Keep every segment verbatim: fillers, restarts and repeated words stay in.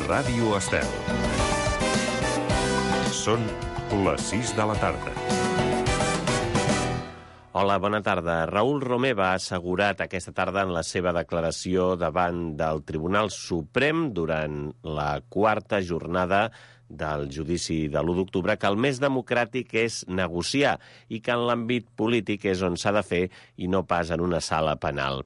Ràdio Estel. Són les sis de la tarda. Hola, bona tarda. Raül Romeva ha assegurat aquesta tarda en la seva declaració davant del Tribunal Suprem durant la quarta jornada del judici de l'u d'octubre que el més democràtic és negociar i que en l'àmbit polític és on s'ha de fer i no pas en una sala penal.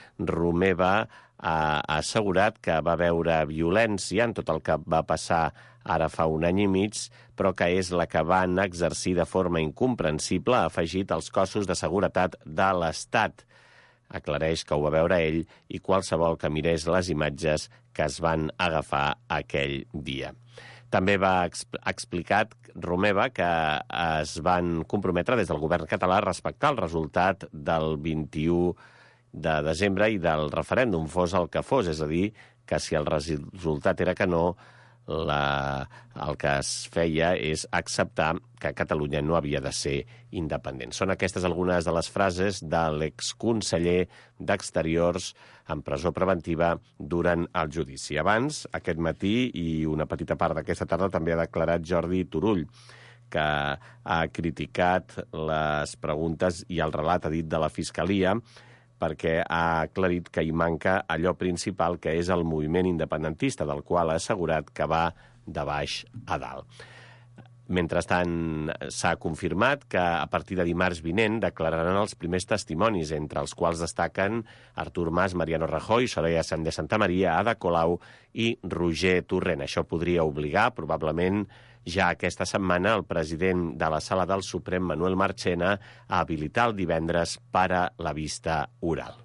Romeva ha assegurat que va veure violència en tot el que va passar ara fa un any i mig, però que és la que van exercir de forma incomprensible, ha afegit els cossos de seguretat de l'Estat. Aclareix que ho va veure ell i qualsevol que mirés les imatges que es van agafar aquell dia. També va exp- explicat Romeva que es van comprometre des del govern català a respectar el resultat del vint-i-u de desembre i del referèndum, fos el que fos, és a dir, que si el resultat era que no, la, el que es feia és acceptar que Catalunya no havia de ser independent. Són aquestes algunes de les frases de l'exconseller d'Exteriors en presó preventiva durant el judici. Abans, aquest matí i una petita part d'aquesta tarda, també ha declarat Jordi Turull, que ha criticat les preguntes i el relat, ha dit, de la Fiscalia, perquè ha aclarit que hi manca allò principal, que és el moviment independentista, del qual ha assegurat que va de baix a dalt. Mentrestant, s'ha confirmat que a partir de dimarts vinent declararan els primers testimonis, entre els quals destaquen Artur Mas, Mariano Rajoy, Soraya Sáenz de Santamaría, Ada Colau i Roger Torrent. Això podria obligar, probablement, ja aquesta setmana, el president de la Sala del Suprem, Manuel Marchena, a habilitar el divendres per a la vista oral.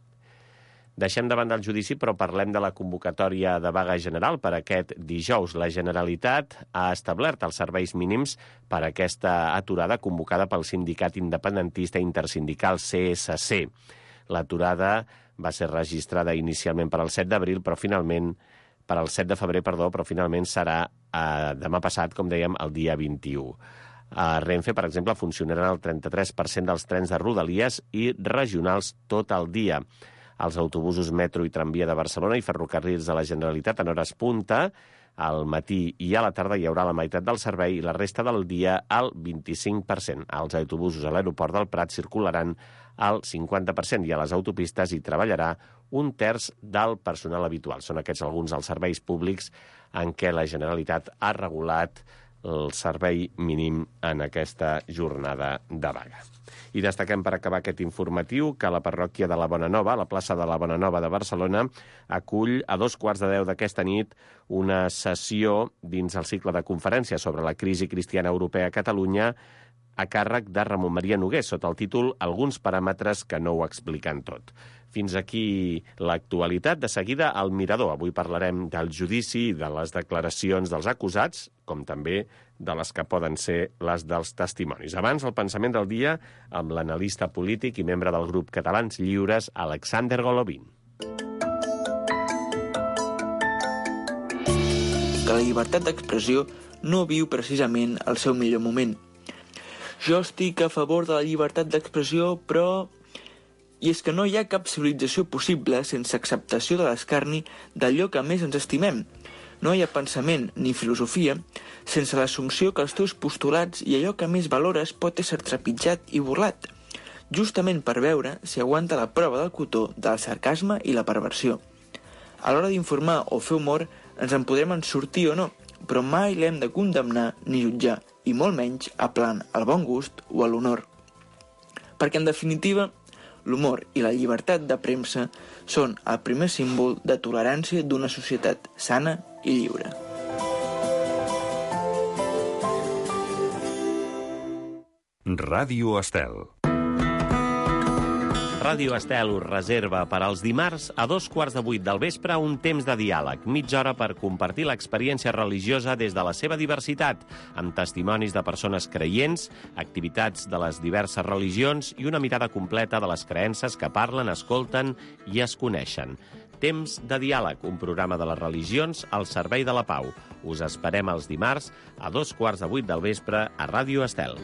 Deixem davant del judici, però parlem de la convocatòria de vaga general per aquest dijous. La Generalitat ha establert els serveis mínims per a aquesta aturada convocada pel sindicat independentista intersindical C S C. L'aturada va ser registrada inicialment per al set d'abril, però finalment per al set de febrer, perdó, però finalment serà eh, demà passat, com dèiem, el dia vint-i-u. A Renfe, per exemple, funcionaran el trenta-tres per cent dels trens de Rodalies i regionals tot el dia. Els autobusos metro i tramvia de Barcelona i ferrocarrils de la Generalitat en hores punta, al matí i a la tarda hi haurà la meitat del servei i la resta del dia al vint-i-cinc per cent. Els autobusos a l'aeroport del Prat circularan al cinquanta per cent i a les autopistes hi treballarà un terç del personal habitual. Són aquests alguns dels serveis públics en què la Generalitat ha regulat el servei mínim en aquesta jornada de vaga. I destaquem per acabar aquest informatiu que la parròquia de la Bonanova, la plaça de la Bonanova de Barcelona, acull a dos quarts de deu d'aquesta nit una sessió dins el cicle de conferències sobre la crisi cristiana europea a Catalunya a càrrec de Ramon Maria Noguer, sota el títol Alguns paràmetres que no ho expliquen tot. Fins aquí l'actualitat. De seguida, al Mirador. Avui parlarem del judici, de les declaracions dels acusats, com també de les que poden ser les dels testimonis. Abans, el pensament del dia amb l'analista polític i membre del grup Catalans Lliures, Alexander Golovin. Que la llibertat d'expressió no viu precisament el seu millor moment. Jo estic a favor de la llibertat d'expressió, però... I és que no hi ha cap civilització possible sense acceptació de l'escarni d'allò que més ens estimem. No hi ha pensament ni filosofia sense l'assumpció que els teus postulats i allò que més valores pot ésser trepitjat i burlat, justament per veure si aguanta la prova del cotó del sarcasme i la perversió. A l'hora d'informar o fer humor ens en podrem en sortir o no, però mai l'hem de condemnar ni jutjar, i molt menys aplant al bon gust o a l'honor. Perquè, en definitiva, l'humor i la llibertat de premsa són el primer símbol de tolerància d'una societat sana i lliure. Ràdio Estel. Ràdio Estel us reserva per als dimarts a dos quarts de vuit del vespre un temps de diàleg, mitja hora per compartir l'experiència religiosa des de la seva diversitat, amb testimonis de persones creients, activitats de les diverses religions i una mirada completa de les creences que parlen, escolten i es coneixen. Temps de diàleg, un programa de les religions al servei de la pau. Us esperem els dimarts a dos quarts de vuit del vespre a Ràdio Estel.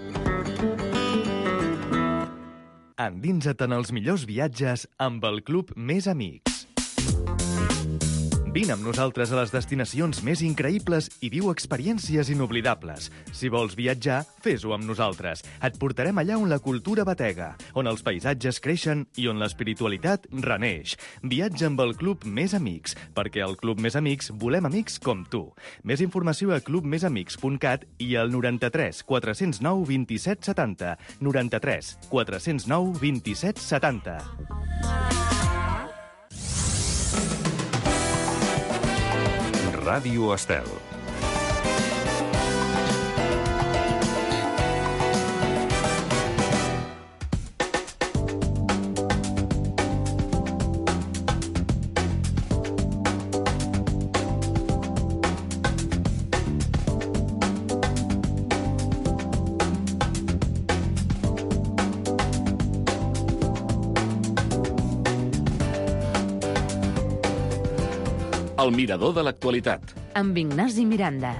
Endinsa't en els millors viatges amb el Club Més Amics. Vine amb nosaltres a les destinacions més increïbles i viu experiències inoblidables. Si vols viatjar, fes-ho amb nosaltres. Et portarem allà on la cultura batega, on els paisatges creixen i on l'espiritualitat reneix. Viatja amb el Club Més Amics, perquè al Club Més Amics volem amics com tu. Més informació a club més amics punt cat i al noranta-tres quatre cents nou vint-i-set setanta. noranta-tres quatre cents nou vint-i-set setanta. Ràdio Estel. El mirador de l'actualitat. Amb Ignasi Miranda.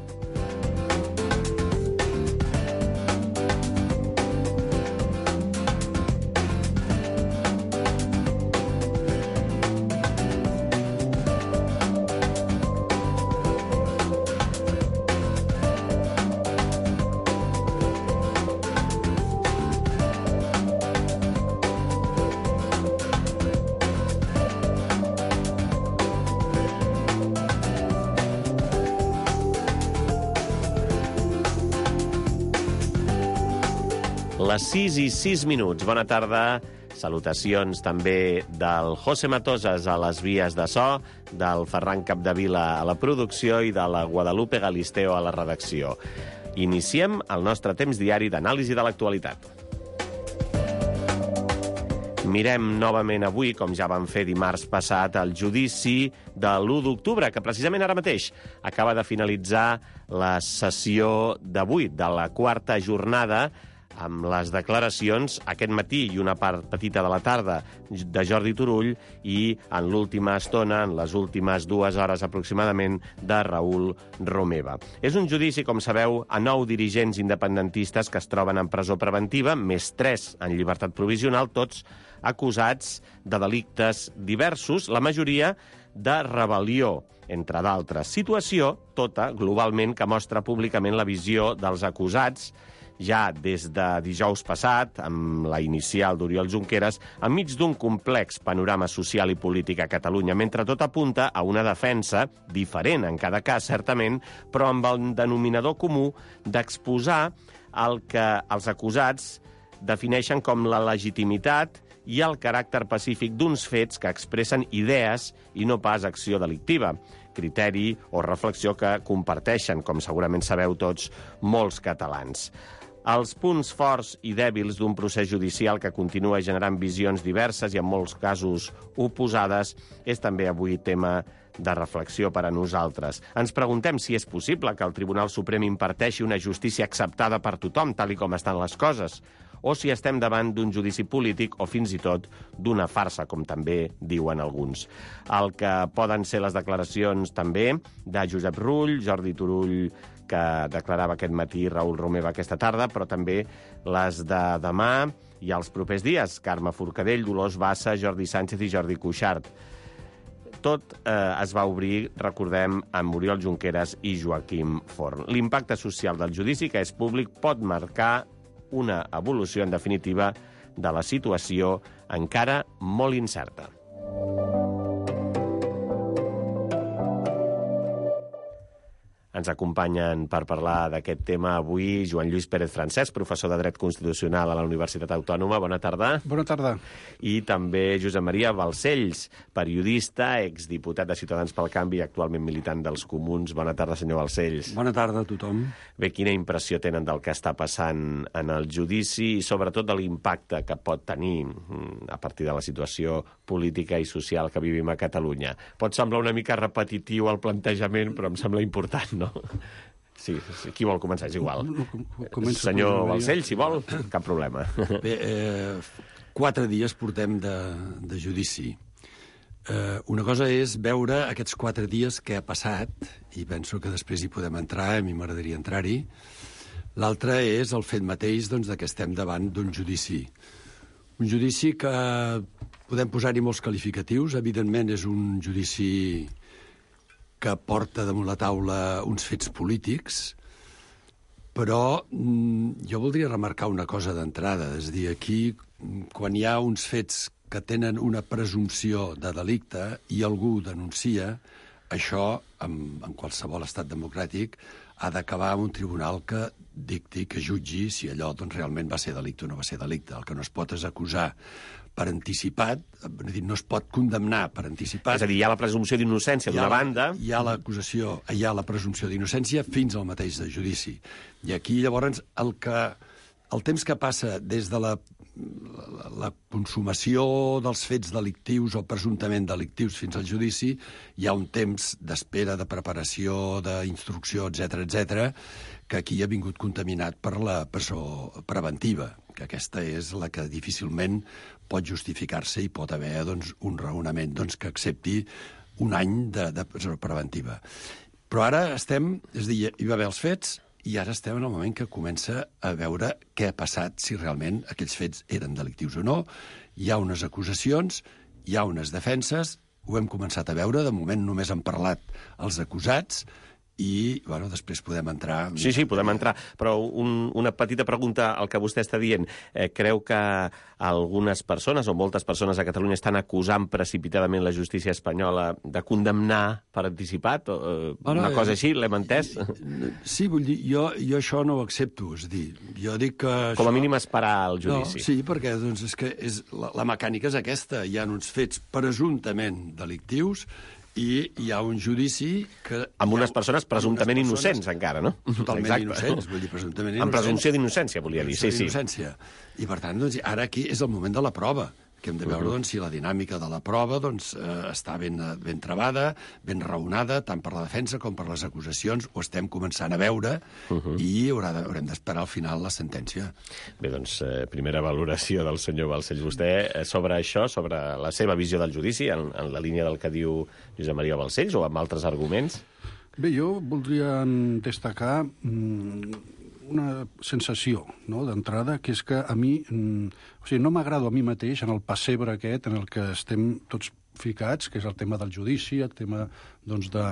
Les sis i sis minuts. Bona tarda. Salutacions també del José Matosas a les vies de so, del Ferran Capdevila a la producció i de la Guadalupe Galisteo a la redacció. Iniciem el nostre temps diari d'anàlisi de l'actualitat. Mirem novament avui, com ja vam fer dimarts passat, el judici de l'u d'octubre, que precisament ara mateix acaba de finalitzar la sessió d'avui, de la quarta jornada, amb les declaracions aquest matí i una part petita de la tarda de Jordi Turull i en l'última estona, en les últimes dues hores aproximadament, de Raül Romeva. És un judici, com sabeu, a nou dirigents independentistes que es troben en presó preventiva, més tres en llibertat provisional, tots acusats de delictes diversos, la majoria de rebel·lió, entre d'altres. Situació, tota, globalment, que mostra públicament la visió dels acusats ja des de dijous passat, amb la inicial d'Oriol Junqueras, enmig d'un complex panorama social i polític a Catalunya, mentre tot apunta a una defensa diferent en cada cas, certament, però amb el denominador comú d'exposar el que els acusats defineixen com la legitimitat i el caràcter pacífic d'uns fets que expressen idees i no pas acció delictiva, criteri o reflexió que comparteixen, com segurament sabeu tots, molts catalans. Els punts forts i dèbils d'un procés judicial que continua generant visions diverses i en molts casos oposades és també avui tema de reflexió per a nosaltres. Ens preguntem si és possible que el Tribunal Suprem imparteixi una justícia acceptada per tothom, tal i com estan les coses, o si estem davant d'un judici polític o fins i tot d'una farsa, com també diuen alguns. El que poden ser les declaracions també de Josep Rull, Jordi Turull, que declarava aquest matí, Raül Romeva aquesta tarda, però també les de demà i els propers dies, Carme Forcadell, Dolors Bassa, Jordi Sánchez i Jordi Cuixart. Tot eh, es va obrir, recordem, amb Oriol Junqueras i Joaquim Forn. L'impacte social del judici, que és públic, pot marcar una evolució, en definitiva, de la situació encara molt incerta. Ens acompanyen per parlar d'aquest tema avui Joan Lluís Pérez Francesc, professor de Dret Constitucional a la Universitat Autònoma. Bona tarda. Bona tarda. I també Josep Maria Balcells, periodista, exdiputat de Ciutadans pel Canvi i actualment militant dels Comuns. Bona tarda, senyor Balcells. Bona tarda a tothom. Bé, quina impressió tenen del que està passant en el judici i sobretot de l'impacte que pot tenir a partir de la situació política i social que vivim a Catalunya? Pot semblar una mica repetitiu el plantejament, però em sembla important, no? Sí, sí, qui vol començar? És igual. Començo Senyor Balcells, si vol, cap problema. Bé, eh, quatre dies portem de, de judici. Eh, una cosa és veure aquests quatre dies que ha passat, i penso que després hi podem entrar, a mi m'agradaria entrar-hi. L'altra és el fet mateix doncs, de que estem davant d'un judici. Un judici que podem posar-hi molts qualificatius. Evidentment és un judici que porta damunt la taula uns fets polítics, però mm, jo voldria remarcar una cosa d'entrada. És a dir, aquí, quan hi ha uns fets que tenen una presumpció de delicte i algú denuncia, això, en, en qualsevol estat democràtic, ha d'acabar amb un tribunal que dicti, que jutgi si allò doncs, realment va ser delicte o no va ser delicte. El que no es pot és acusar per anticipat, dir, no es pot condemnar per anticipat. És a dir, hi ha la presumpció d'innocència d'una banda... Hi ha l'acusació, hi ha la presumpció d'innocència fins al mateix de judici. I aquí, llavors, el, que, el temps que passa des de la, la, la consumació dels fets delictius o presumptament delictius fins al judici, hi ha un temps d'espera, de preparació, d'instrucció, etcètera, etcètera, que aquí ha vingut contaminat per la presó preventiva, que aquesta és la que difícilment pot justificar-se i pot haver doncs, un raonament doncs, que accepti un any de, de presó preventiva. Però ara estem, és a dir, hi va haver els fets i ara estem en el moment que comença a veure què ha passat, si realment aquells fets eren delictius o no. Hi ha unes acusacions, hi ha unes defenses, ho hem començat a veure, de moment només han parlat els acusats, i, bueno, després podem entrar... Sí, sí, podem entrar, però un, una petita pregunta al que vostè està dient. Eh, creu que algunes persones, o moltes persones a Catalunya, estan acusant precipitadament la justícia espanyola de condemnar per anticipat? O, eh, una Ara, cosa així, l'hem entès? Sí, vull dir, jo, jo això no ho accepto, és a dir, jo dic que... Com a això... mínim esperar el judici. No, sí, perquè doncs, és que és, la, la mecànica és aquesta, hi ha uns fets presumptament delictius i hi ha un judici que... Amb unes ha, persones presumptament unes innocents, persones encara, no? Totalment Exacte. innocents, vull dir, presumptament innocents. Amb presumpció d'innocència, volia dir, sí, sí. Innocència. I, per tant, doncs, ara aquí és el moment de la prova, que hem de veure doncs, si la dinàmica de la prova doncs, eh, està ben, ben trebada, ben raonada, tant per la defensa com per les acusacions, ho estem començant a veure uh -huh. i haurà de, haurem d'esperar al final la sentència. Bé, doncs, eh, primera valoració del senyor Balcells. Vostè, eh, sobre això, sobre la seva visió del judici, en, en la línia del que diu Josep Maria Balcells, o amb altres arguments? Bé, jo voldria destacar mm, una sensació, no?, d'entrada, que és que a mi, mm, o sigui, no m'agrado a mi mateix en el pessebre aquest en el que estem tots ficats, que és el tema del judici, el tema, doncs, de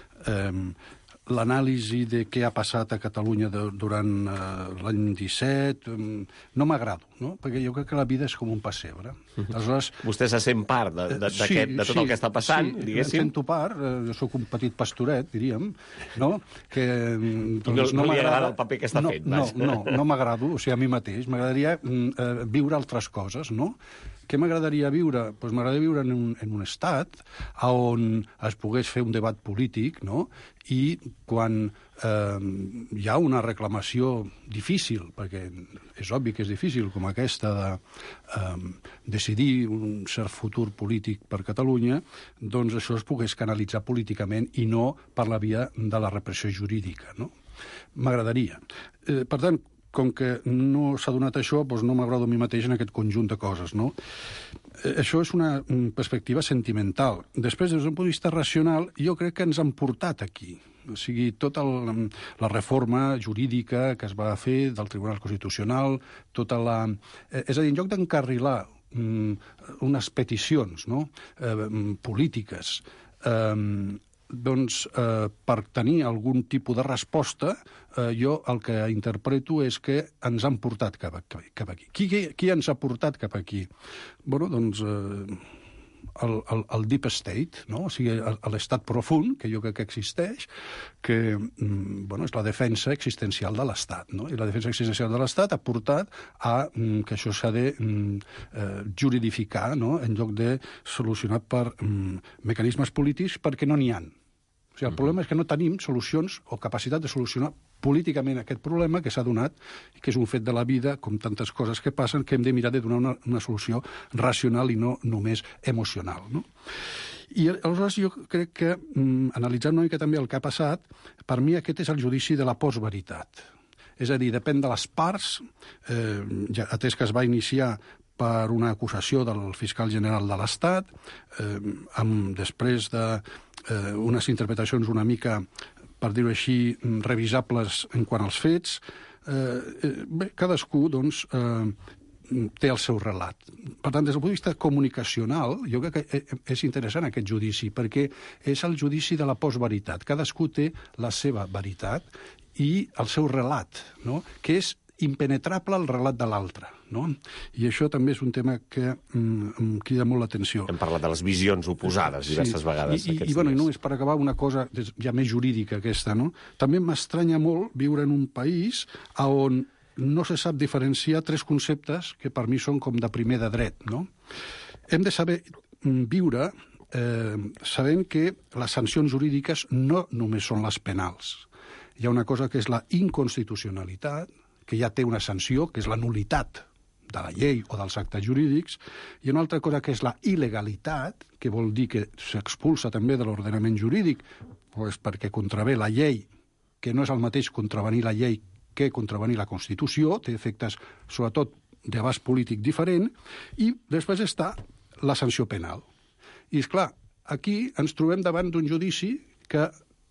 eh, l'anàlisi de què ha passat a Catalunya de, durant eh, l'any disset. Eh, no m'agrado, no?, perquè jo crec que la vida és com un pessebre. Aleshores, vostè se sent part de, de, sí, de tot sí, el que està passant, sí, diguéssim? em sento part, eh, jo sóc un petit pastoret, diríem, no? Que, doncs, no, no li agrada el paper que està no, fet. No, no, no m'agrado, o sigui, a mi mateix. M'agradaria eh, viure altres coses, no? Què m'agradaria viure? Doncs m'agradaria viure en un, en un estat on es pogués fer un debat polític, no?, i quan eh, hi ha una reclamació difícil, perquè és obvi que és difícil, com aquesta de eh, decidir un cert futur polític per Catalunya, doncs això es pogués canalitzar políticament i no per la via de la repressió jurídica, no? M'agradaria. Eh, per tant, com que no s'ha donat això, doncs no m'agrado a mi mateix en aquest conjunt de coses, no? Eh, això és una perspectiva sentimental. Després, des d'un punt de vista racional, jo crec que ens han portat aquí. O sigui, tota el, la reforma jurídica que es va fer del Tribunal Constitucional, tota la... Eh, és a dir, en lloc d'encarrilar mm, unes peticions, no?, eh, polítiques, eh, doncs, eh, per tenir algun tipus de resposta, eh, jo el que interpreto és que ens han portat cap, a, cap aquí. Qui, qui ens ha portat cap aquí? Bueno, doncs, eh, el, el, el deep state, no? O sigui, l'estat profund, que jo crec que existeix, que mm, bueno, és la defensa existencial de l'estat, no? I la defensa existencial de l'estat ha portat a mm, que això s'ha de mm, eh, juridificar, no?, en lloc de solucionar per mm, mecanismes polítics, perquè no n'hi ha. O sigui, el problema és que no tenim solucions o capacitat de solucionar políticament aquest problema que s'ha donat, que és un fet de la vida, com tantes coses que passen, que hem de mirar de donar una, una solució racional i no només emocional, no? I aleshores jo crec que, mm, analitzant una mica també el que ha passat, per mi aquest és el judici de la postveritat. És a dir, depèn de les parts, eh, ja, atès que es va iniciar per una acusació del fiscal general de l'Estat, eh, amb, després de eh, unes interpretacions una mica, per dir-ho així, revisables en quant als fets. Eh, bé, cadascú, doncs, eh, té el seu relat. Per tant, des del punt de vista comunicacional, jo crec que és interessant aquest judici, perquè és el judici de la postveritat. Cadascú té la seva veritat i el seu relat, no? Que és impenetrable al relat de l'altre, no? I això també és un tema que mm, em crida molt l'atenció. Hem parlat de les visions oposades diverses sí. vegades I, aquests i, bueno, dies. I només per acabar una cosa ja més jurídica aquesta, no? També m'estranya molt viure en un país on no se sap diferenciar tres conceptes que per mi són com de primer de dret, no? Hem de saber viure eh, sabent que les sancions jurídiques no només són les penals. Hi ha una cosa que és la inconstitucionalitat, que ja té una sanció, que és la nul·litat de la llei o dels actes jurídics, i una altra cosa que és la il·legalitat, que vol dir que s'expulsa també de l'ordenament jurídic, pues perquè contravé la llei, que no és el mateix contravenir la llei que contravenir la Constitució, té efectes, sobretot, d'abast polític diferent, i després està la sanció penal. I, és clar, aquí ens trobem davant d'un judici que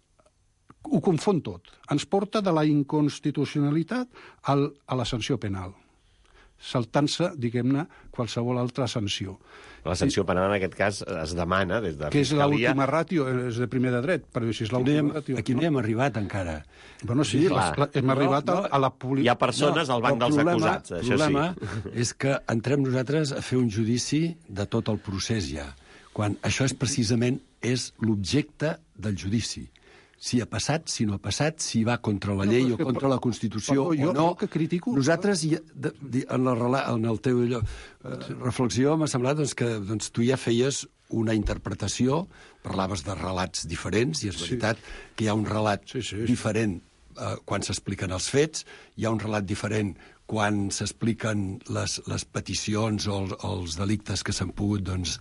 ho confon tot. Ens porta de la inconstitucionalitat al, a la sanció penal, saltant-se, diguem-ne, qualsevol altra sanció. La sanció penal, en aquest cas, es demana des de que és Fiscalia... l'última ràtio, és de primer de dret, però si és l'última ràtio... Aquí no hi hem arribat encara. Bueno, sí, Clar. la, la, hem arribat No, a, no. a la política. Hi ha persones al banc el dels problema, acusats, això El problema sí. és que entrem nosaltres a fer un judici de tot el procés ja, quan això és precisament és l'objecte del judici. Si ha passat, si no ha passat, si va contra la No, llei però és o que, contra la Constitució perdó, jo o no. el que critico- Nosaltres, hi ha- de, de, en, la, rela- en el teu allò, eh, reflexió, m'ha semblat doncs, que doncs, tu ja feies una interpretació, parlaves de relats diferents, i és veritat que hi ha un relat Sí, sí, sí. diferent eh, quan s'expliquen els fets, hi ha un relat diferent quan s'expliquen les, les peticions o els, els delictes que s'han pogut, doncs,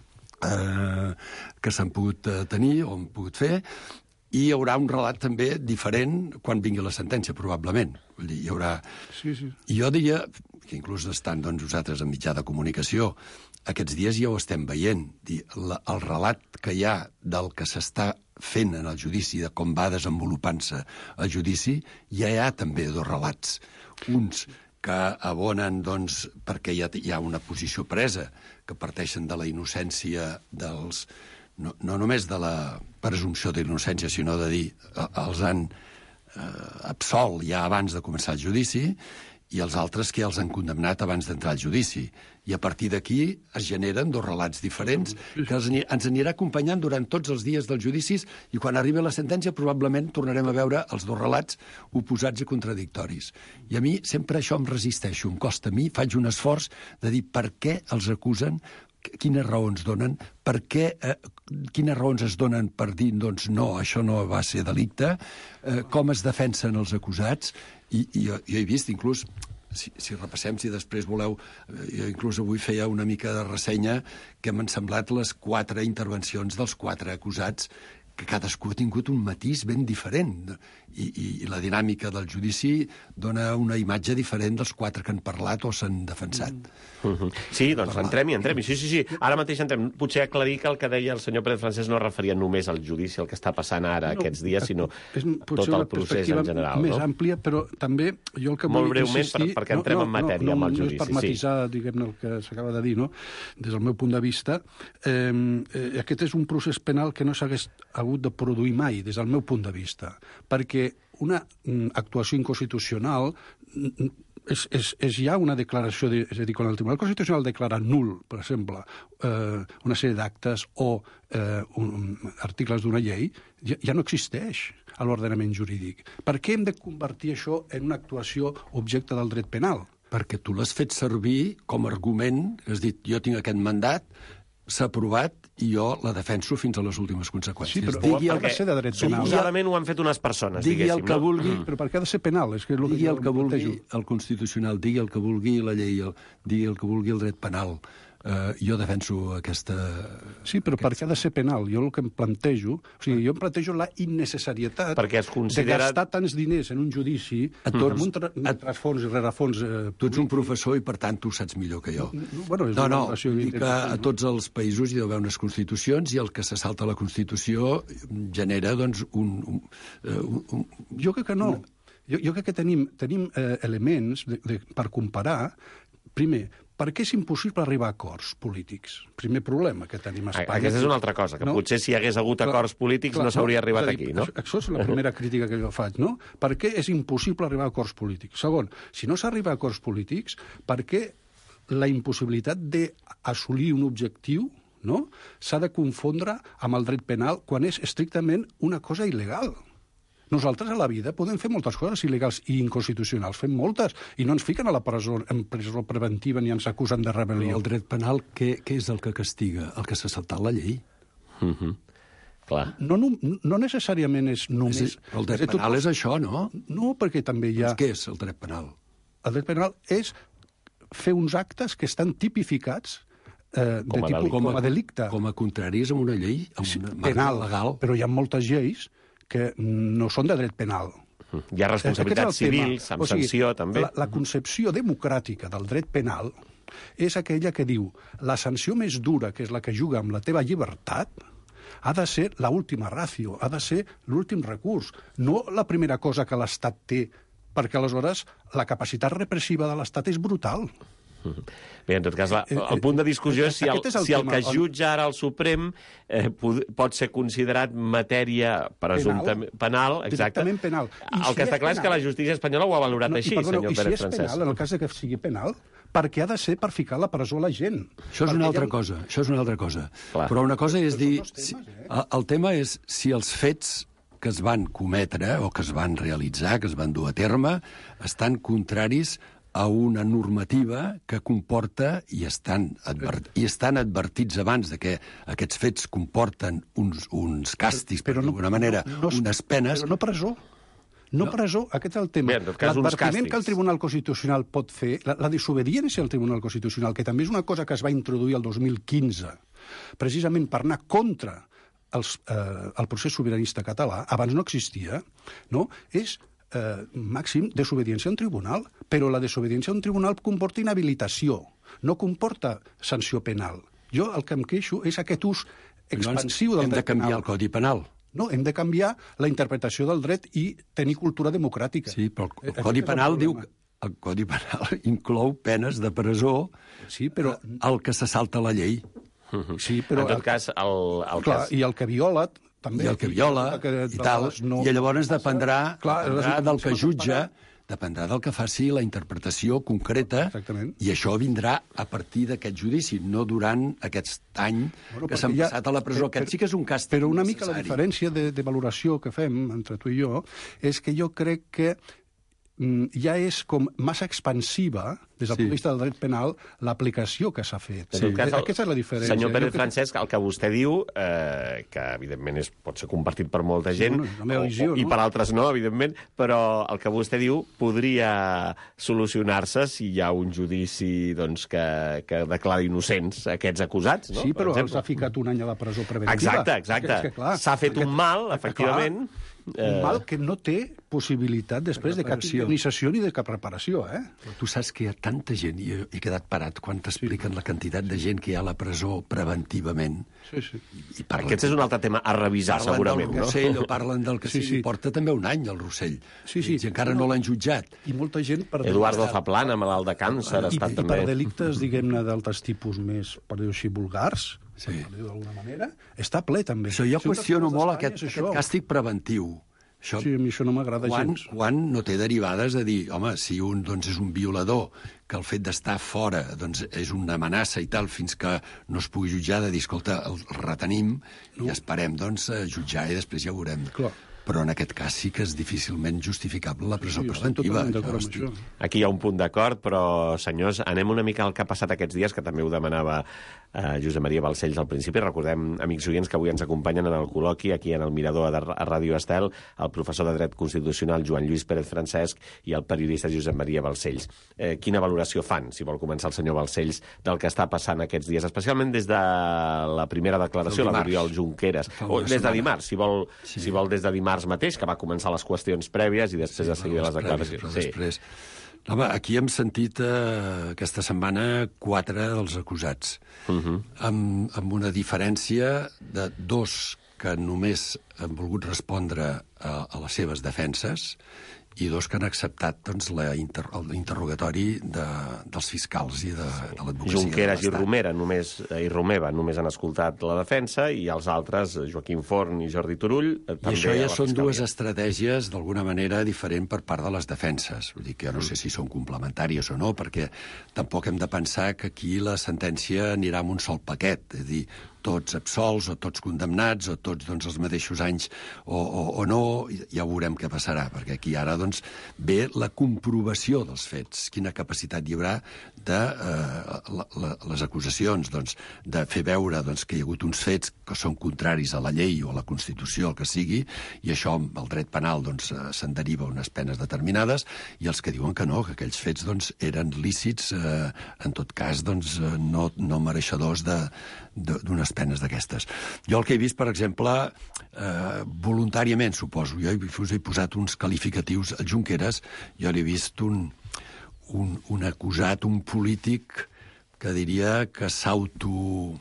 eh, que s'han pogut eh, tenir o han pogut fer, i hi haurà un relat també diferent quan vingui la sentència, probablement. Vull dir, hi haurà... Sí, sí. I jo diria, que inclús estan doncs, nosaltres en mitjà de comunicació, aquests dies ja ho estem veient, dir, la, el relat que hi ha del que s'està fent en el judici, de com va desenvolupant-se el judici, ja hi ha també dos relats. Uns que abonen, doncs, perquè hi ha, hi ha una posició presa, que parteixen de la innocència dels... No, no només de la presumpció d'innocència, sinó de dir eh, els han eh, absolt ja abans de començar el judici, i els altres que els han condemnat abans d'entrar al judici. I a partir d'aquí es generen dos relats diferents que els, ani- ens anirà acompanyant durant tots els dies dels judicis, i quan arribi la sentència probablement tornarem a veure els dos relats oposats i contradictoris. I a mi sempre això em resisteixo, em costa. A mi faig un esforç de dir per què els acusen, quines raons donen, per què, eh, quines raons es donen per dir, doncs, no, això no va ser delicte, eh, com es defensen els acusats, i, i jo, jo he vist, inclús, si, si repassem, si després voleu, eh, jo inclús avui feia una mica de ressenya que m'han semblat les quatre intervencions dels quatre acusats, que cadascú ha tingut un matís ben diferent, i, i, i la dinàmica del judici dona una imatge diferent dels quatre que han parlat o s'han defensat. Uh -huh. Sí, doncs entrem-hi, entrem-hi. Sí, sí, sí. Ara mateix entrem. Potser aclarir que el que deia el senyor Pérez Francesc no es referia només al judici, el que està passant ara No, aquests dies, sinó és tot el procés en general. més No? àmplia, però també jo el que Molt vull breument, insistir... per- perquè entrem en matèria no, no, amb el no judici, és per sí. matisar, diguem-ne, el que s'acaba de dir, no? Des del meu punt de vista, eh, eh, aquest és un procés penal que no s'hagués hagut de produir mai, des del meu punt de vista, perquè una mm, actuació inconstitucional mm, és, és, és ja una declaració, de, és a dir, quan el Tribunal Constitucional declara nul, per exemple, eh, una sèrie d'actes o eh, un, articles d'una llei, ja, ja no existeix a l'ordenament jurídic. Per què hem de convertir això en una actuació objecte del dret penal? Perquè tu l'has fet servir com a argument, has dit, jo tinc aquest mandat, s'ha aprovat i jo la defenso fins a les últimes conseqüències. Sí, però digui ha el, de ser de dret penal. Suposadament ho han fet unes persones, digui el diguéssim. que no? vulgui, Però per què ha de ser penal? És que és el que digui jo el que vulgui plantejo. el Constitucional, digui el que vulgui la llei, el, digui el que vulgui el dret penal. Uh, jo defenso aquesta... Sí, però per què ha de ser penal? Jo el que em plantejo... O sigui, jo em plantejo la innecessarietat Perquè es considera- de gastar tants diners en un judici A amb tots- un, tra un trasfons i rerefons... Eh, Tu ets un professor i, per tant, tu ho saps millor que jo. No, bueno, és no, una no, valoració dic que interessant, a no? tots els països hi deu haver unes constitucions i el que se salta a la Constitució genera, doncs, un... un, un, un Jo crec que no. Jo, jo crec que tenim, tenim eh, elements de, de, per comparar, primer, per què és impossible arribar a acords polítics? Primer problema que tenim a Espanya. Aquesta és una altra cosa, que no? potser si hi hagués hagut acords polítics clar, no s'hauria arribat dir, aquí, no? Això és la primera crítica que jo faig, no? Per què és impossible arribar a acords polítics? Segon, si no s'arriba a acords polítics, per què la impossibilitat d'assolir un objectiu no? s'ha de confondre amb el dret penal quan és estrictament una cosa il·legal? Nosaltres a la vida podem fer moltes coses il·legals i inconstitucionals, fem moltes, i no ens fiquen a la presó, en presó preventiva ni ens acusen de rebel·lió. El dret penal, què, què és el que castiga? El que s'ha saltat la llei. Mm-hmm. Clar. No, no, no necessàriament és només... És, el dret és penal tot... és això, no? No, perquè també hi ha... Doncs què és el dret penal? El dret penal és fer uns actes que estan tipificats eh, de tipus, com, a, com a delicte. Com a contraris amb una llei, amb una sí, penal, legal. Però hi ha moltes lleis que no són de dret penal. Hi ha responsabilitat civil, amb o sigui, sanció, també. La, la concepció democràtica del dret penal és aquella que diu la sanció més dura, que és la que juga amb la teva llibertat, ha de ser l'última ràcio, ha de ser l'últim recurs, no la primera cosa que l'Estat té, perquè aleshores la capacitat repressiva de l'Estat és brutal. Bé, en tot cas, la, el punt de discussió és si el, el, si el que jutja ara el Suprem eh, pot, pot ser considerat matèria presumptament penal, exacte. Directament penal. I el si que està clar penal, és que la justícia espanyola ho ha valorat no, així, perdona, senyor Pérez Francesc. I si és penal, en el cas de que sigui penal, perquè ha de ser per ficar a la presó la gent. Això és una altra ha... cosa, això és una altra cosa. Clar. Però una cosa és dir... Temes, eh? si, el tema és si els fets que es van cometre o que es van realitzar, que es van dur a terme, estan contraris a una normativa que comporta, i estan, advert, i estan advertits abans de que aquests fets comporten uns, uns càstigs, però, però no, d'alguna manera, no, no, unes penes... Però no presó. No, no presó, aquest és el tema. L'advertiment que el Tribunal Constitucional pot fer, la, la desobediència al Tribunal Constitucional, que també és una cosa que es va introduir el dos mil quinze, precisament per anar contra els, eh, el procés sobiranista català, abans no existia, no? és eh, màxim desobediència a un tribunal, però la desobediència a un tribunal comporta inhabilitació, no comporta sanció penal. Jo el que em queixo és aquest ús expansiu del dret penal. Hem de canviar el Codi Penal. No, hem de canviar la interpretació del dret i tenir cultura democràtica. Sí, però el Codi Penal diu que el Codi Penal inclou penes de presó sí, però... el que se salta la llei. Sí, però... En tot cas, el, el clar, cas... I el que viola, també. I el que viola, que, i tal. No... I llavors dependrà, clar, dependrà del que jutja, dependrà del que faci la interpretació concreta. Exactament. I això vindrà a partir d'aquest judici, no durant aquest any bueno, que s'han ja... passat a la presó. Aquest sí que és un càstig Però una necessari. mica la diferència de, de valoració que fem entre tu i jo és que jo crec que ja és com massa expansiva, des del sí. punt de vista del dret penal, l'aplicació que s'ha fet. Sí. Cas, el, Aquesta és la diferència. Senyor Pérez que... Francesc, el que vostè diu, eh, que evidentment és, pot ser compartit per molta gent, sí, bueno, visió, o, o, i no? per altres no, evidentment, però el que vostè diu podria solucionar-se si hi ha un judici doncs, que, que declara innocents aquests acusats, no? Sí, però per els ha ficat un any a la presó preventiva. Exacte, exacte. S'ha fet aquest, un mal, efectivament. Clar, un mal que no té possibilitat després de cap indemnització ni de cap reparació, eh? Però tu saps que hi ha tanta gent, i he quedat parat quan t'expliquen la quantitat de gent que hi ha a la presó preventivament. Sí, sí. I parlen, Aquest és un altre tema a revisar, parlen segurament, del Rossell, no? O parlen del que sí, sí. Porta també un any, el Rossell. Sí, sí. I encara no, no l'han jutjat. I molta gent... Per Eduardo Zaplana, malalt de càncer, ha estat I, també... I per delictes, diguem-ne, d'altres tipus més, per dir-ho així, vulgars, sí. per dir-ho d'alguna manera, està ple, també. Això jo qüestiono molt aquest, aquest càstig preventiu. Això, sí, a mi això no m'agrada gens. Quan no té derivades de dir, home, si un doncs, és un violador, que el fet d'estar fora doncs, és una amenaça i tal, fins que no es pugui jutjar, de dir, escolta, el retenim no. i esperem doncs, jutjar i després ja ho veurem. Clar. Però en aquest cas sí que és difícilment justificable la presó sí, preventiva. Estic... Aquí hi ha un punt d'acord, però, senyors, anem una mica al que ha passat aquests dies, que també ho demanava eh, Josep Maria Balcells al principi. Recordem, amics oients, que avui ens acompanyen en el col·loqui, aquí en el Mirador a, a Ràdio Estel, el professor de Dret Constitucional Joan Lluís Pérez Francesc i el periodista Josep Maria Balcells. Eh, quina valoració fan, si vol començar el senyor Balcells, del que està passant aquests dies, especialment des de la primera declaració, la d'Oriol Junqueras, o des de dimarts, si vol, sí. si vol des de dimarts mateix, que va començar les qüestions prèvies i després sí, de seguida les declaracions. Prèvies, sí. Després... Home, aquí hem sentit eh, aquesta setmana quatre dels acusats, uh -huh. amb, amb una diferència de dos que només han volgut respondre a, a les seves defenses i dos que han acceptat doncs, la inter l'interrogatori de, dels fiscals i de, de l'advocacia. Junqueras i Romera només, i Romeva només han escoltat la defensa i els altres, Joaquim Forn i Jordi Turull, també. I això ja són fiscalia. dues estratègies d'alguna manera diferent per part de les defenses. Vull dir que jo no sé si són complementàries o no, perquè tampoc hem de pensar que aquí la sentència anirà amb un sol paquet. És a dir, tots absolts o tots condemnats o tots doncs, els mateixos anys o, o, o no, ja veurem què passarà, perquè aquí ara doncs, ve la comprovació dels fets, quina capacitat hi haurà de eh, la, la, les acusacions, doncs, de fer veure doncs, que hi ha hagut uns fets que són contraris a la llei o a la Constitució, el que sigui, i això amb el dret penal doncs, se'n deriva unes penes determinades, i els que diuen que no, que aquells fets doncs, eren lícits, eh, en tot cas doncs, no, no mereixedors de d'unes penes d'aquestes. Jo el que he vist, per exemple, eh, voluntàriament, suposo, jo us he posat uns qualificatius a Junqueras, jo l'he vist un, un, un acusat, un polític que diria que s'auto...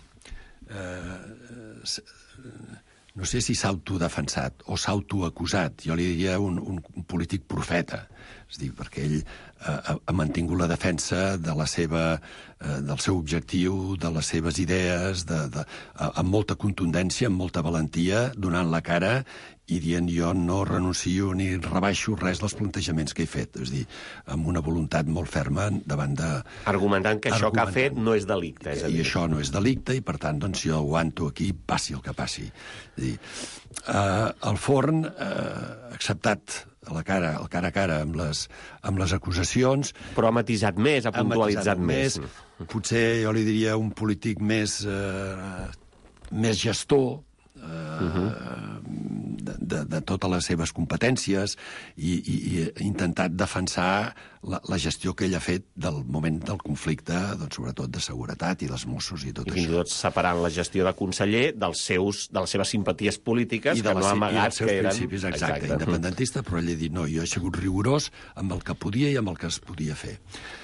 Eh, no sé si s'ha autodefensat o s'ha autoacusat. Jo li diria un, un, un polític profeta. És a dir, perquè ell ha, ha mantingut la defensa de la seva, eh, del seu objectiu, de les seves idees, de, de, amb molta contundència, amb molta valentia, donant la cara i dient jo no renuncio ni rebaixo res dels plantejaments que he fet. És a dir, amb una voluntat molt ferma davant de... Argumentant que això que ha fet no és delicte. És a dir... I això no és delicte i, per tant, doncs, jo aguanto aquí, passi el que passi. És a dir, eh, el Forn ha eh, acceptat a la cara, el cara a cara amb les, amb les acusacions. Però ha matisat més, ha puntualitzat ha més. més. Potser jo li diria un polític més, eh, més gestor, eh, uh -huh. de, de, de totes les seves competències i, i, i ha intentat defensar la, la gestió que ell ha fet del moment del conflicte, doncs, sobretot de seguretat i dels Mossos i tot I això. fins i tot separant la gestió de conseller dels seus, de les seves simpaties polítiques, que no ha amagat que eren... principis, exacte, exacte, independentista, però ell ha dit no, jo he sigut rigorós amb el que podia i amb el que es podia fer.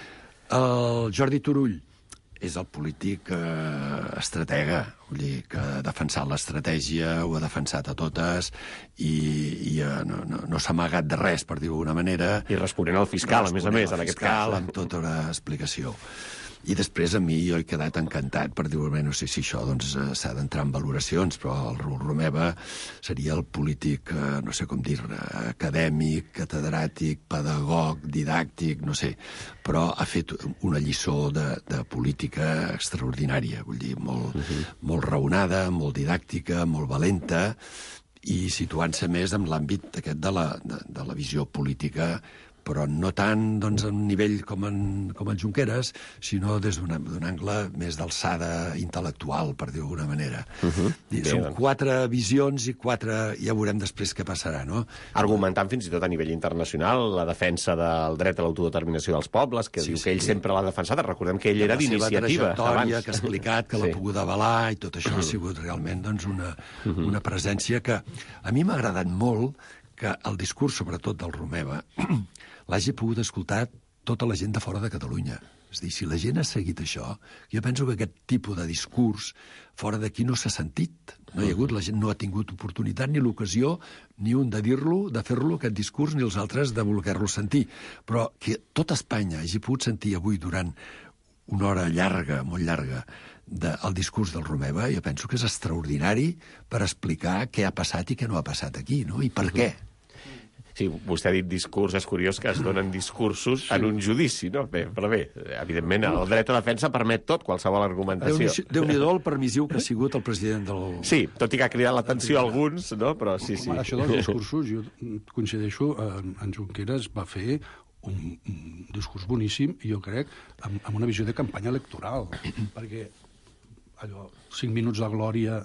El Jordi Turull és el polític eh, estratega, vull dir, que ha defensat l'estratègia, ho ha defensat a totes i, i eh, no, no, no s'ha amagat de res, per dir-ho d'alguna manera. I responent al fiscal, a més a més, en aquest cas. Amb tota una explicació. I després a mi jo he quedat encantat, per dir-ho bé, no sé si això doncs, s'ha d'entrar en valoracions, però el Raül Romeva seria el polític, eh, no sé com dir, acadèmic, catedràtic, pedagog, didàctic, no sé, però ha fet una lliçó de, de política extraordinària, vull dir, molt, uh-huh. molt raonada, molt didàctica, molt valenta, i situant-se més en l'àmbit aquest de la, de, de la visió política, però no tant doncs, a un nivell com en, com en Junqueras, sinó des d'un angle més d'alçada intel·lectual, per dir-ho d'alguna manera. Uh-huh. I Bé, són doncs. quatre visions i quatre... Ja veurem després què passarà, no? Argumentant fins i tot a nivell internacional la defensa del dret a l'autodeterminació dels pobles, que sí, diu sí, que ell sí. sempre l'ha defensat. Recordem que ell era d'iniciativa. La seva trajectòria, que ha explicat, que sí. l'ha pogut avalar, i tot això uh-huh. ha sigut realment doncs, una, uh-huh. una presència que a mi m'ha agradat molt que el discurs, sobretot del Romeva, l'hagi pogut escoltar tota la gent de fora de Catalunya. És a dir, si la gent ha seguit això, jo penso que aquest tipus de discurs fora d'aquí no s'ha sentit. No hi ha hagut, la gent no ha tingut oportunitat ni l'ocasió ni un de dir-lo, de fer-lo, aquest discurs, ni els altres de voler-lo sentir. Però que tota Espanya hagi pogut sentir avui durant una hora llarga, molt llarga, del discurs del Romeva, jo penso que és extraordinari per explicar què ha passat i què no ha passat aquí, no? I per què. Sí, vostè ha dit discurs, és curiós que es donen discursos sí. en un judici, no? Bé, però bé, evidentment, el dret a defensa permet tot, qualsevol argumentació. Déu-n'hi-do el permissiu que ha sigut el president del... Sí, tot i que ha cridat l'atenció a alguns, no? Però sí, sí. Home, això dels discursos, jo coincideixo, en Junqueras va fer un, un discurs boníssim, i jo crec, amb, amb una visió de campanya electoral, perquè allò, cinc minuts de glòria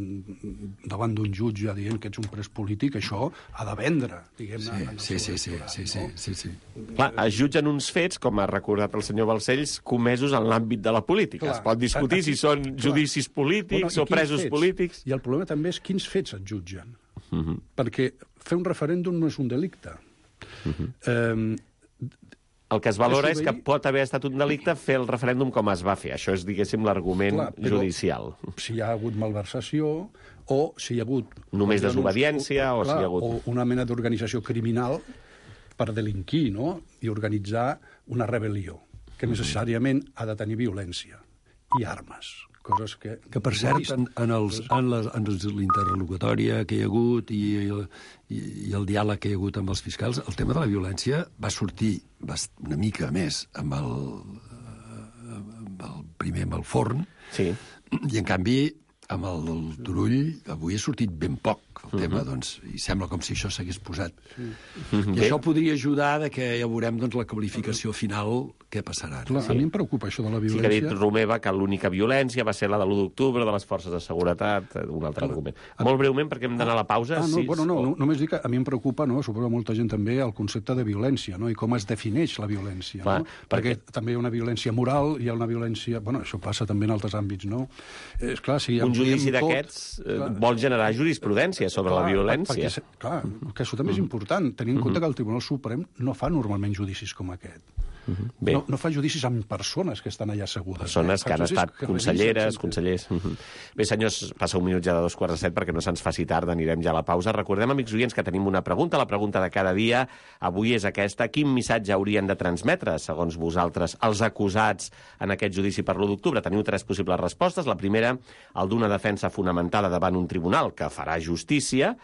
davant d'un jutge dient que ets un pres polític, això ha de vendre, diguem-ne. Sí, sí, sí, sí, sí, sí, sí. Clar, es jutgen uns fets, com ha recordat el senyor Balcells, comesos en l'àmbit de la política. Clar, es pot discutir aquí, si són clar, judicis polítics bueno, o presos fets? polítics. I el problema també és quins fets et jutgen. Uh-huh. Perquè fer un referèndum no és un delicte. Uh-huh. Eh, El que es valora és que pot haver estat un delicte fer el referèndum com es va fer. Això és, diguéssim, l'argument judicial. Si hi ha hagut malversació o si hi ha hagut... Només desobediència o clar, si hi ha hagut... O una mena d'organització criminal per delinquir, no?, i organitzar una rebel·lió, que necessàriament ha de tenir violència i armes, coses que... Que, per cert, en, en, els, en, les, en l'interlogutòria que hi ha hagut i, i, i el diàleg que hi ha hagut amb els fiscals, el tema de la violència va sortir una mica més amb el, amb el primer, amb el Forn, sí. I, en canvi, amb el del Turull, avui ha sortit ben poc el uh-huh. tema, doncs, i sembla com si això s'hagués posat. Sí. Uh-huh. I això podria ajudar de que ja veurem doncs, la qualificació final què passarà. Clar, sí. A mi em preocupa això de la violència. Sí que ha dit Romeva que l'única violència va ser la de l'u d'octubre, de les forces de seguretat, un altre Clar. argument. A... Molt breument, perquè hem d'anar a la pausa. Ah, no, sí, bueno, no, o... no, només dic que a mi em preocupa, no, suposo molta gent també, el concepte de violència, no?, i com es defineix la violència. Clar, no? perquè... perquè també hi ha una violència moral, hi ha una violència... Bueno, això passa també en altres àmbits, no? És clar, si un judici d'aquests eh, vol generar jurisprudència sobre clar, la violència. Perquè, clar, que això també és important, tenint en compte que el Tribunal Suprem no fa normalment judicis com aquest. Uh-huh. No, no fa judicis amb persones que estan allà assegudes. Persones eh? que han estat que conselleres, consellers... Uh-huh. Bé, senyors, passa un minut ja de dos quarts de set perquè no se'ns faci tard, anirem ja a la pausa. Recordem, amics oients, que tenim una pregunta, la pregunta de cada dia. Avui és aquesta. Quin missatge haurien de transmetre, segons vosaltres, els acusats en aquest judici per l'u d'octubre? Teniu tres possibles respostes. La primera, el d'una defensa fonamentada davant un tribunal que farà justícia.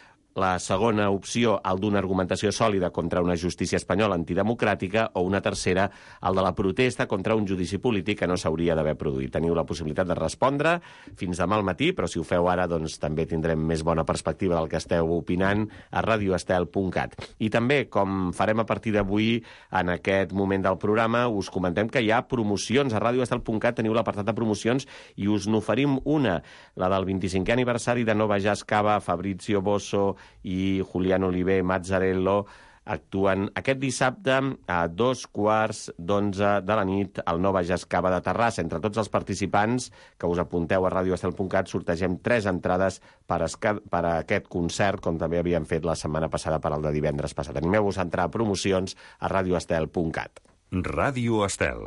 La segona opció, el d'una argumentació sòlida contra una justícia espanyola antidemocràtica, o una tercera, el de la protesta contra un judici polític que no s'hauria d'haver produït. Teniu la possibilitat de respondre fins demà al matí, però si ho feu ara doncs també tindrem més bona perspectiva del que esteu opinant a radio estel punt cat. I també, com farem a partir d'avui en aquest moment del programa, us comentem que hi ha promocions a radio estel punt cat, teniu l'apartat de promocions i us n'oferim una, la del vint-i-cinquè aniversari de Nova Jazz Cava, Fabrizio Bosso i Julián Oliver Mazzarello actuen aquest dissabte a dos quarts d'onze de la nit al Nova Jazz Cava de Terrassa. Entre tots els participants que us apunteu a radio estel punt cat sortegem tres entrades per, esca... per a aquest concert, com també havíem fet la setmana passada per al de divendres passat. Animeu-vos a entrar a promocions a radio estel punt cat. Ràdio Estel.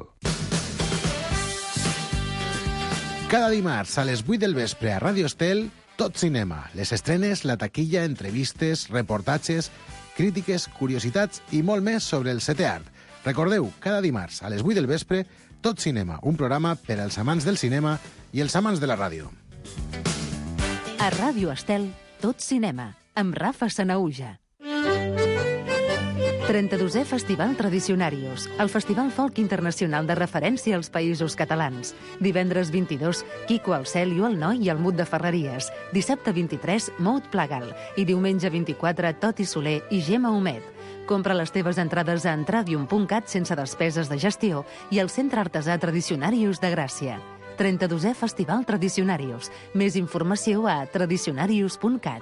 Cada dimarts a les vuit del vespre a Radio Estel, tot cinema. Les estrenes, la taquilla, entrevistes, reportatges, crítiques, curiositats i molt més sobre el setè art. Recordeu, cada dimarts a les vuit del vespre, Tot cinema, un programa per als amants del cinema i els amants de la ràdio. A Ràdio Estel, Tot cinema, amb Rafa Sanahuja. trenta-dosè Festival Tradicionarius, el festival folk internacional de referència als països catalans. Divendres vint-i-dos, Quico al cel, i el noi i el Mut de Ferreries. Dissabte vint-i-tres, Mout Plagal. I diumenge vint-i-quatre, Toti Soler i Gemma Humet. Compra les teves entrades a entradium punt cat sense despeses de gestió i al Centre Artesà Tradicionarius de Gràcia. trenta-dosè Festival Tradicionarius. Més informació a tradicionarius punt cat.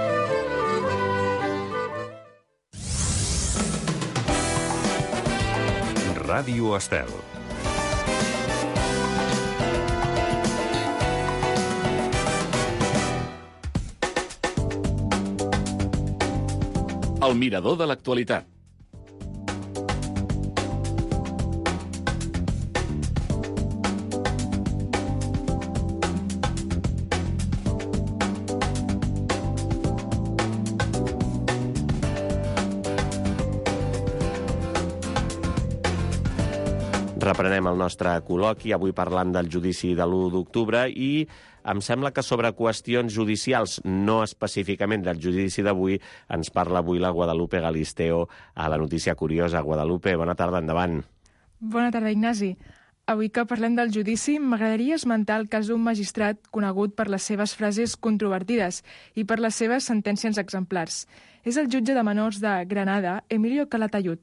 Ràdio Estel. El mirador de l'actualitat. Reprenem el nostre col·loqui, avui parlant del judici de l'u d'octubre, i em sembla que sobre qüestions judicials, no específicament del judici d'avui, ens parla avui la Guadalupe Galisteo a la Notícia Curiosa. Guadalupe, bona tarda, endavant. Bona tarda, Ignasi. Avui que parlem del judici, m'agradaria esmentar el cas d'un magistrat conegut per les seves frases controvertides i per les seves sentències exemplars. És el jutge de menors de Granada, Emilio Calatayud.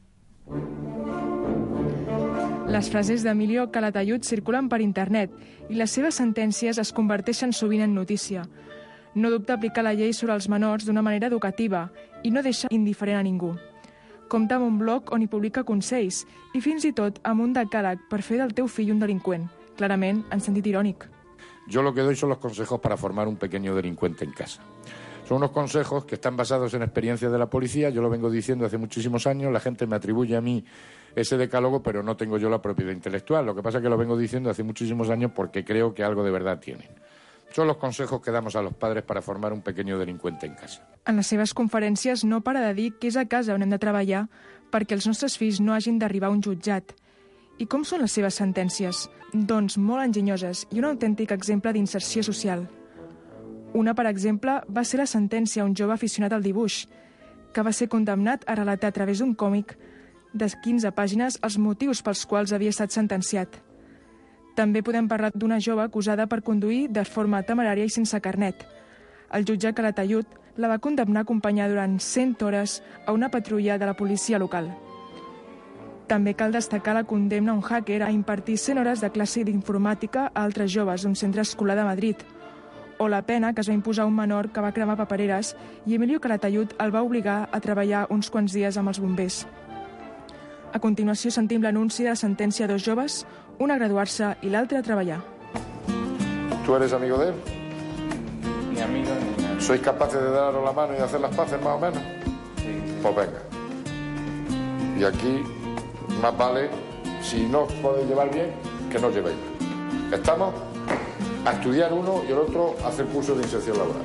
Les frases d'Emilio Calatayud circulen per internet i les seves sentències es converteixen sovint en notícia. No dubta aplicar la llei sobre els menors d'una manera educativa i no deixa indiferent a ningú. Compta amb un blog on hi publica consells i fins i tot amb un decàleg per fer del teu fill un delinqüent, clarament en sentit irònic. Yo lo que doy son los consejos para formar un pequeño delincuente en casa. Son unos consejos que están basados en experiencias de la policía, yo lo vengo diciendo hace muchísimos años, la gente me atribuye a mí ese decálogo, pero no tengo yo la propiedad intelectual. Lo que pasa es que lo vengo diciendo hace muchísimos años porque creo que algo de verdad tienen. Son los consejos que damos a los padres para formar un pequeño delincuente en casa. En les seves conferències no para de dir que és a casa on hem de treballar perquè els nostres fills no hagin d'arribar a un jutjat. I com són les seves sentències? Doncs molt enginyoses i un autèntic exemple d'inserció social. Una, per exemple, va ser la sentència a un jove aficionat al dibuix, que va ser condemnat a relatar a través d'un còmic de quinze pàgines els motius pels quals havia estat sentenciat. També podem parlar d'una jove acusada per conduir de forma temerària i sense carnet. El jutge Calatayud la va condemnar a acompanyar durant cent hores a una patrulla de la policia local. També cal destacar la condemna a un hacker a impartir cent hores de classe d'informàtica a altres joves d'un centre escolar de Madrid, o la pena que es va imposar a un menor que va cremar papereres i Emilio Calatayud el va obligar a treballar uns quants dies amb els bombers. A continuació sentim l'anunci de la sentència a dos joves, un a graduar-se i l'altre a treballar. ¿Tú eres amigo de él? Mi amigo. Mi ¿Sois capaces de daros la mano y hacer las paces más o menos? Sí. Pues venga. Y aquí más vale, si no os podéis llevar bien, que no os llevéis mal. ¿Estamos? A estudiar uno y el otro a hacer cursos de inserción laboral.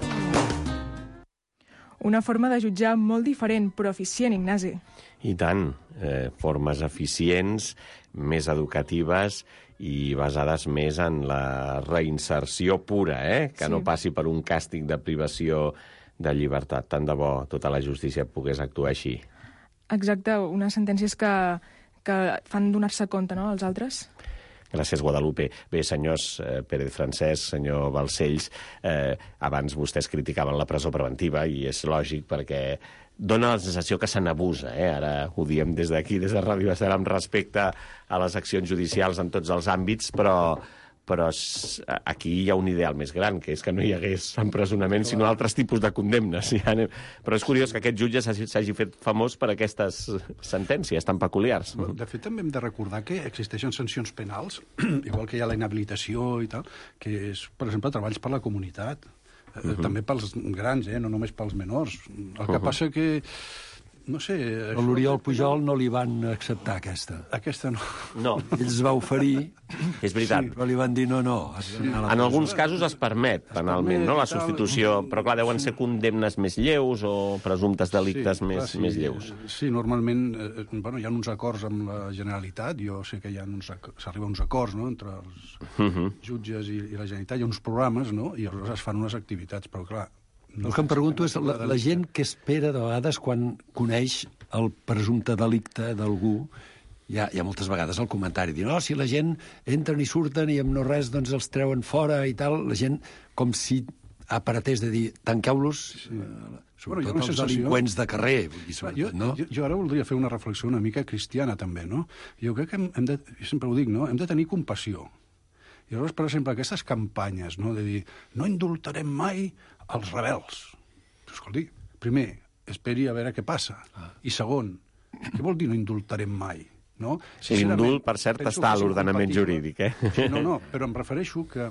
Una forma de jutjar molt diferent, però eficient, Ignasi. I tant, eh, formes eficients, més educatives i basades més en la reinserció pura, eh? que sí. no passi per un càstig de privació de llibertat. Tant de bo tota la justícia pogués actuar així. Exacte, unes sentències que, que fan donar-se compte, no?, als altres. Gràcies, Guadalupe. Bé, senyors eh, Pérez Francesc, senyor Balcells, eh, abans vostès criticaven la presó preventiva i és lògic perquè dona la sensació que se n'abusa. Eh? Ara ho diem des d'aquí, des de Ràdio Estel, amb respecte a les accions judicials en tots els àmbits, però, però aquí hi ha un ideal més gran, que és que no hi hagués empresonament, sinó altres tipus de condemnes. Però és curiós que aquest jutge s'hagi fet famós per aquestes sentències tan peculiars. De fet, també hem de recordar que existeixen sancions penals, igual que hi ha la inhabilitació i tal, que és, per exemple, treballs per la comunitat. Uh -huh. També pels grans, eh? no només pels menors. El que uh -huh. passa que... No sé... A l'Oriol Pujol no li van acceptar aquesta. Aquesta no. No. Ells va oferir... És veritat. Sí, però li van dir no, no. Sí. En alguns casos es permet, penalment, no?, la substitució, però clar, deuen ser condemnes més lleus o presumptes delictes sí, més, clar, sí. més lleus. Sí, normalment eh, bueno, hi ha uns acords amb la Generalitat, jo sé que hi ha uns, s'arriba a uns acords, no?, entre els uh -huh. jutges i, i la Generalitat, hi ha uns programes, no?, i aleshores es fan unes activitats, però clar... No el que em pregunto és la, la gent que espera de vegades quan coneix el presumpte delicte d'algú, hi ha, hi ha moltes vegades el comentari, diuen, no, si la gent entren i surten i amb no res doncs els treuen fora i tal, la gent com si aparatés de dir, tanqueu-los, sí. eh, sobretot bueno, els delinqüents de carrer. Vull dir, sobretot, jo, no? jo, jo ara voldria fer una reflexió una mica cristiana també, no? Jo crec que hem, hem de, jo sempre ho dic, no? Hem de tenir compassió. I llavors, per exemple, aquestes campanyes, no?, de dir, no indultarem mai els rebels. Escolti, primer, esperi a veure què passa. Ah. I segon, què vol dir no indultarem mai? No? L'indult, per cert, està a l'ordenament jurídic, eh? Sí, no, no, però em refereixo que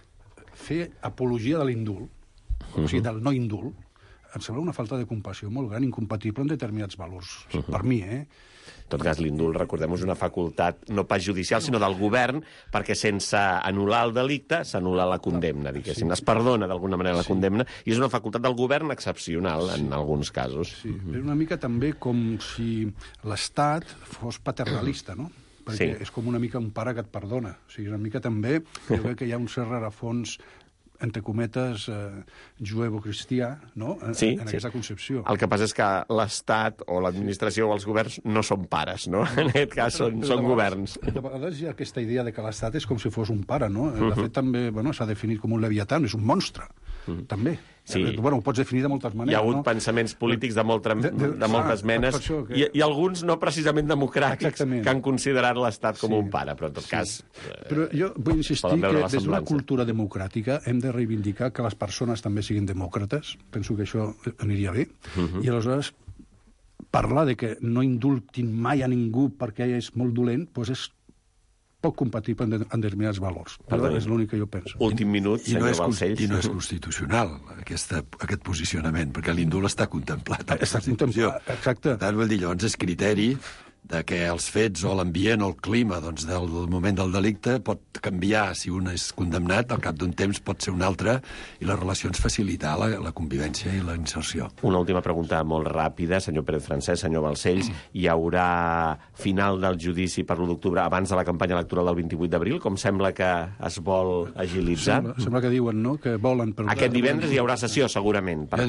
fer apologia de l'indult, o sigui, del no indult, em sembla una falta de compassió molt gran, incompatible amb determinats valors. O sigui, per mi, eh? En tot cas, l'indult, recordem, és una facultat no pas judicial, sinó del govern, perquè sense anul·lar el delicte s'anul·la la condemna, diguéssim. Sí. Es perdona d'alguna manera la sí. condemna, i és una facultat del govern excepcional, sí. en alguns casos. Sí, mm-hmm. és una mica també com si l'Estat fos paternalista, no? Perquè sí. és com una mica un pare que et perdona. O sigui, una mica també, jo crec que hi ha un cert rerefons entre cometes, eh, juevo-cristià, no?, en, sí, en aquesta sí. concepció. El que passa és que l'Estat o l'administració o els governs no són pares, no? En aquest cas són, però, però són governs. De vegades hi ha aquesta idea de que l'Estat és com si fos un pare, no? De fet, també bueno, s'ha definit com un leviatà, és un monstre, uh-huh. també. Sí. Bueno, ho pots definir de moltes maneres, Hi ha hagut no? pensaments polítics de, molta, de, de, de moltes ah, menes que... i, i alguns no precisament democràtics Exactament. que han considerat l'Estat com sí. un pare, però en tot sí. cas... Eh, però jo vull insistir que des d'una cultura democràtica hem de reivindicar que les persones també siguin demòcrates, penso que això aniria bé, uh-huh. i aleshores parlar de que no indultin mai a ningú perquè és molt dolent, doncs és poc compatible en determinats valors. Però és l'únic que jo penso. Últim minut, I no senyor és, Balcells. I no és constitucional, aquesta, aquest posicionament, perquè l'indult està contemplat. Està contemplat, exacte. Tant, vull dir, llavors és criteri de que els fets o l'ambient o el clima doncs, del, del moment del delicte pot canviar. Si un és condemnat, al cap d'un temps pot ser un altre, i les relacions facilitar la, la convivència i la inserció. Una última pregunta molt ràpida, senyor Pérez Francesc, senyor Balcells. Hi haurà final del judici per l'u d'octubre abans de la campanya electoral del vint-i-vuit d'abril, com sembla que es vol agilitzar? Sembla, sembla que diuen, no?, que volen... Per Aquest divendres hi haurà sessió, segurament. Per